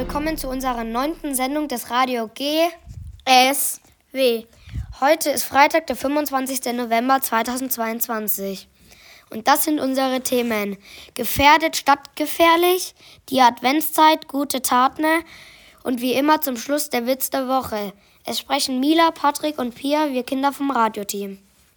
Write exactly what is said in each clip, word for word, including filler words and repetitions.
willkommen zu unserer neunten Sendung des Radio G S W. Heute ist Freitag, der fünfundzwanzigster November zweitausendzweiundzwanzig. Und das sind unsere Themen: Gefährdet statt gefährlich, die Adventszeit, gute Taten und wie immer zum Schluss der Witz der Woche. Es sprechen Mila, Patrick und Pia, wir Kinder vom Radioteam.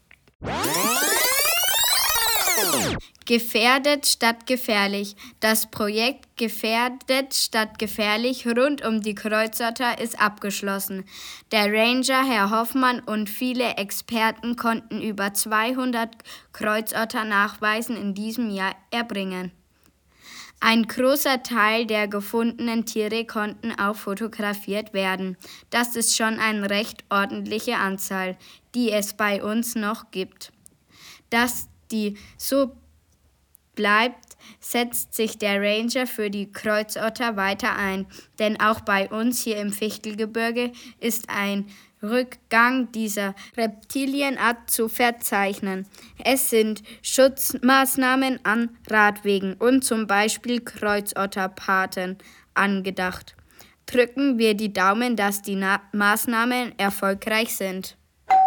Gefährdet statt gefährlich. Das Projekt Gefährdet statt gefährlich rund um die Kreuzotter ist abgeschlossen. Der Ranger Herr Hoffmann und viele Experten konnten über zweihundert Kreuzotter nachweisen in diesem Jahr erbringen. Ein großer Teil der gefundenen Tiere konnten auch fotografiert werden. Das ist schon eine recht ordentliche Anzahl, die es bei uns noch gibt. Dass die so bleibt, setzt sich der Ranger für die Kreuzotter weiter ein, denn auch bei uns hier im Fichtelgebirge ist ein Rückgang dieser Reptilienart zu verzeichnen. Es sind Schutzmaßnahmen an Radwegen und zum Beispiel Kreuzotterpaten angedacht. Drücken wir die Daumen, dass die Na- Maßnahmen erfolgreich sind.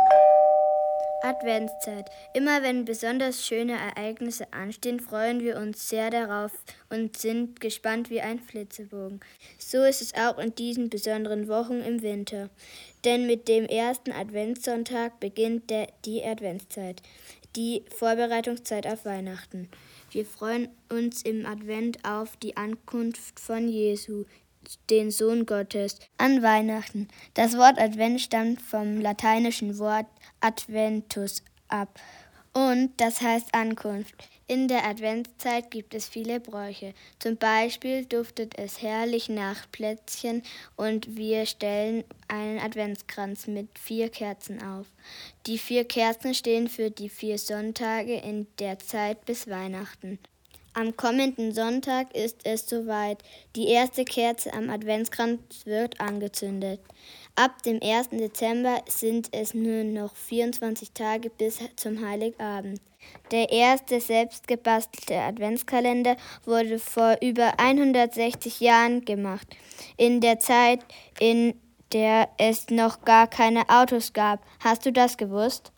Adventszeit. Immer wenn besonders schöne Ereignisse anstehen, freuen wir uns sehr darauf und sind gespannt wie ein Flitzebogen. So ist es auch in diesen besonderen Wochen im Winter. Denn mit dem ersten Adventssonntag beginnt der, die Adventszeit, die Vorbereitungszeit auf Weihnachten. Wir freuen uns im Advent auf die Ankunft von Jesu, den Sohn Gottes, an Weihnachten. Das Wort Advent stammt vom lateinischen Wort Adventus ab und das heißt Ankunft. In der Adventszeit gibt es viele Bräuche. Zum Beispiel duftet es herrlich nach Plätzchen und wir stellen einen Adventskranz mit vier Kerzen auf. Die vier Kerzen stehen für die vier Sonntage in der Zeit bis Weihnachten. Am kommenden Sonntag ist es soweit. Die erste Kerze am Adventskranz wird angezündet. Ab dem ersten Dezember sind es nur noch vierundzwanzig Tage bis zum Heiligabend. Der erste selbstgebastelte Adventskalender wurde vor über hundertsechzig Jahren gemacht. In der Zeit, in der es noch gar keine Autos gab. Hast du das gewusst?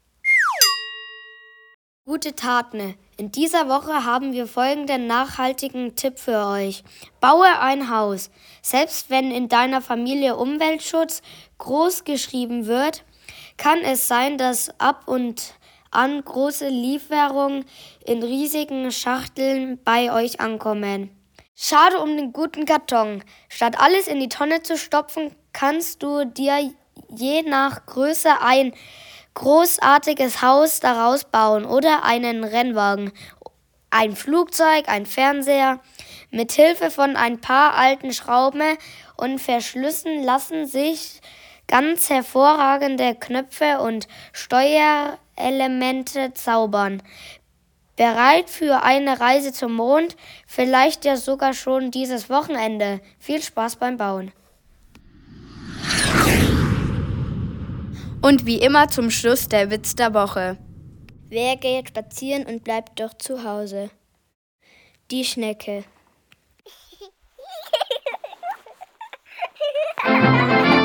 Gute Taten. In dieser Woche haben wir folgenden nachhaltigen Tipp für euch. Baue ein Haus. Selbst wenn in deiner Familie Umweltschutz groß geschrieben wird, kann es sein, dass ab und an große Lieferungen in riesigen Schachteln bei euch ankommen. Schade um den guten Karton. Statt alles in die Tonne zu stopfen, kannst du dir je nach Größe ein großartiges Haus daraus bauen oder einen Rennwagen, ein Flugzeug, ein Fernseher. Mit Hilfe von ein paar alten Schrauben und Verschlüssen lassen sich ganz hervorragende Knöpfe und Steuerelemente zaubern. Bereit für eine Reise zum Mond, vielleicht ja sogar schon dieses Wochenende. Viel Spaß beim Bauen. Und wie immer zum Schluss der Witz der Woche. Wer geht spazieren und bleibt doch zu Hause? Die Schnecke.